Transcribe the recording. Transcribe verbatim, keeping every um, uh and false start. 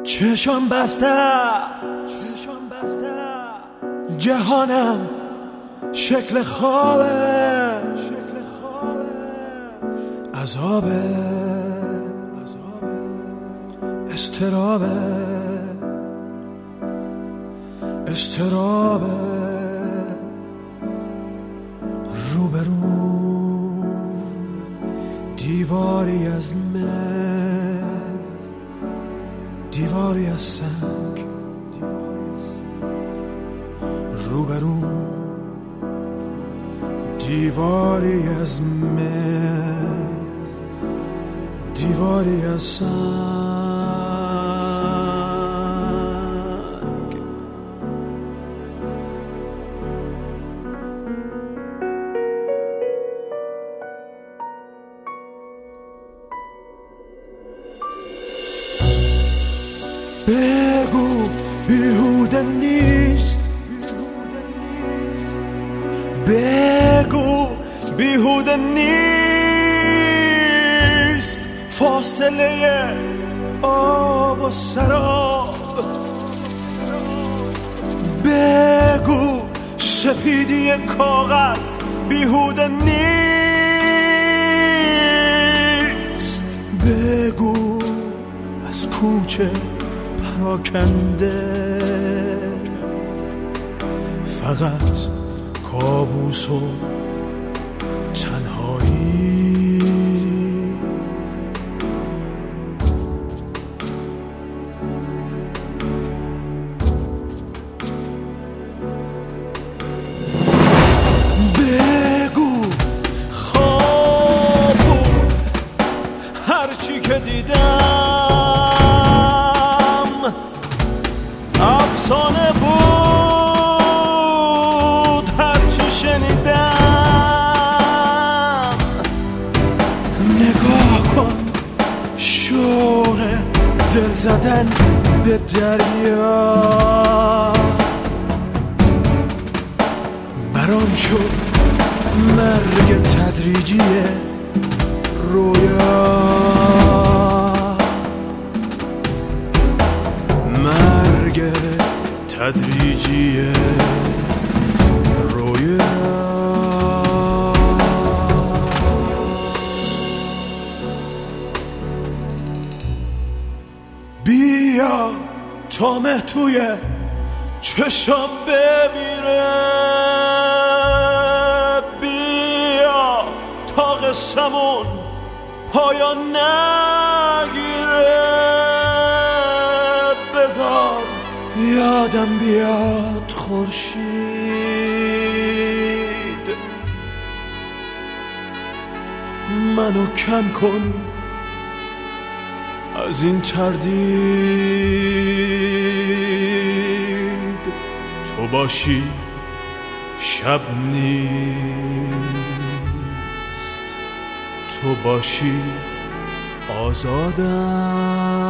چشم بسته جهانم شکل خوابه، عذابه، استرابه، استرابه، روبرو دیواری از مه، دیواری از سنگ، روبرو دیواری از مه، دیواری از سنگ. بگو بیهوده نیست، بگو بیهوده نیست فاصله آب و سراب، بگو سپیدی کاغذ بیهوده نیست، بگو از کوچه پراکنده فقط کابوس و تنهایی، بگو خواب بود هرچی که دیدم، افسانه بود هرچی شنیدم، نگاه کن شوق دل زدن به دریا، برام شد مرگ تدریجی رویا، مرگ تدریجی رویا. بیا تا مه توی چشم بمیره، بیا تا قصمون پایان نگیره، بذار یادم بیاد خورشید، منو کم کن از این تردید، تو باشی شب نیست، تو باشی آزادم.